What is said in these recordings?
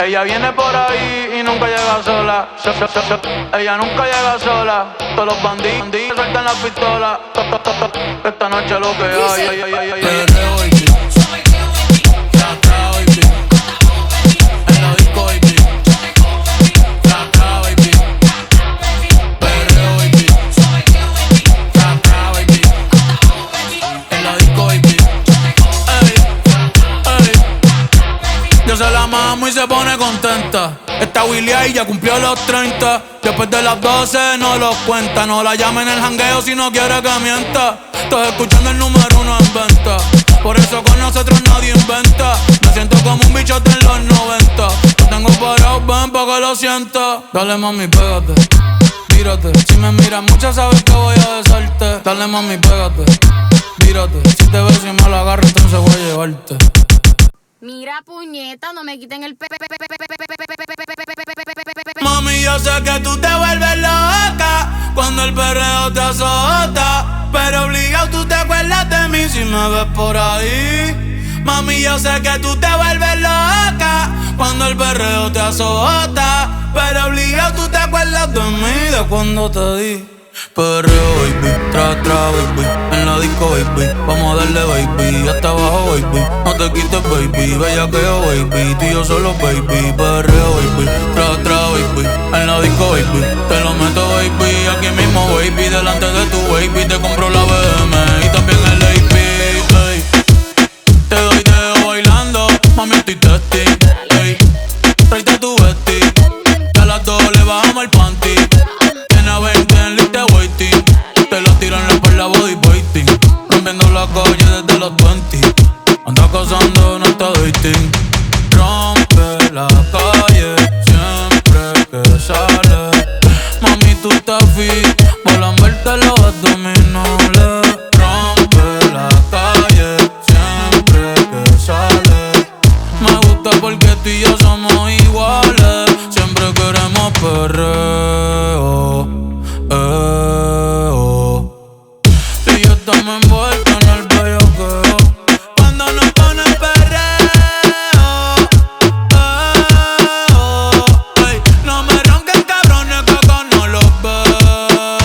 Ella viene por ahí y nunca llega sola. Ella nunca llega sola. Todos los bandidos sueltan la pistola. Esta noche lo que hay. Perreo, baby. Saca, baby. En la disco, baby. Saca, baby. Perreo, baby. Saca, baby. En la disco, baby. Yo se la mamo y se pone contenta. Esta Willy ahí ya cumplió los 30. Después de las 12 no los cuenta. No la llamen en el jangueo si no quiere que mienta. Estoy escuchando el número 1 en venta. Por eso con nosotros nadie inventa. Me siento como un bichote en los 90. Lo tengo parado, ven pa' que lo sienta. Dale mami, pégate, tírate. Si me miras mucho sabes que voy a besarte. Dale mami, pégate, tírate. Si te ves y me lo agarro entonces voy a llevarte. Mira, puñeta, no me quiten el Mami, yo sé que tú te vuelves loca cuando el perreo te azota, pero obligado tú te acuerdas de mí si me ves por ahí. Mami, yo sé que tú te vuelves loca cuando el perreo te azota, pero obligado tú te acuerdas de mí, de cuando te di. Perreo, baby, tra, baby. En la disco, baby, vamos a darle, baby. Hasta abajo, baby, no te quites, baby. Bellaqueo, baby, tú y yo solo, baby. Perreo, baby, tra, baby. En la disco, baby, te lo meto, baby. Aquí mismo, baby, delante de tu baby. Te compro la BM y también el AP, ey. Te doy dedo bailando, mami, estoy testing, ey. Tráete tu vesti, que a las 2 le bajamos el panty. Tiene 20 en lista waiting. Te lo tiran por la body waiting. Rompiendo la calle desde los 20. Anda cazando, no está dating. Rompe la calle siempre que sale. Mami, tú estás fit, volan verte los abdominales. Rompe la calle siempre que sale. Me gusta porque tú y yo somos iguales. Siempre queremos perreo, y yo estamos envueltos en el bellaqueo. Cuando nos ponen perreo, ey. No me ronquen cabrones que acá no los veo.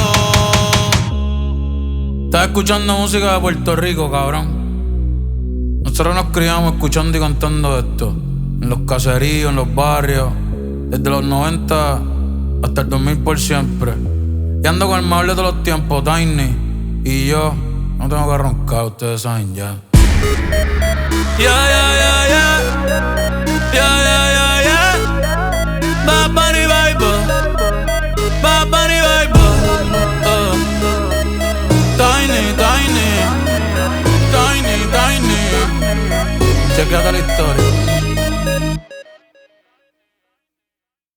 Estás escuchando música de Puerto Rico, cabrón. Nosotros nos criamos escuchando y cantando esto en los caseríos, en los barrios, desde los 90 hasta el 2000 por siempre. Y ando con el mejor de todos los tiempos, Tiny. Y yo no tengo que roncar, ustedes saben ya. Yeah. Bad Bunny vibe, Bad Bunny vibe. Tiny. Chequéate la historia.